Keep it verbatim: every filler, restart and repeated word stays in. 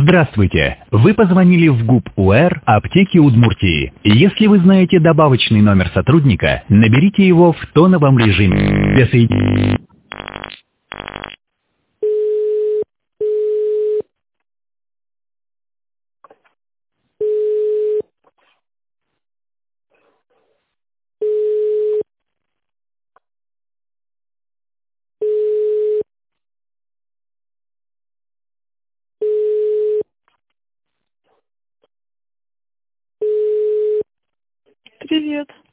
Здравствуйте! Вы позвонили в ГУП УР аптеки Удмуртии. Если вы знаете добавочный номер сотрудника, наберите его в тоновом режиме. Для соединения... Привет.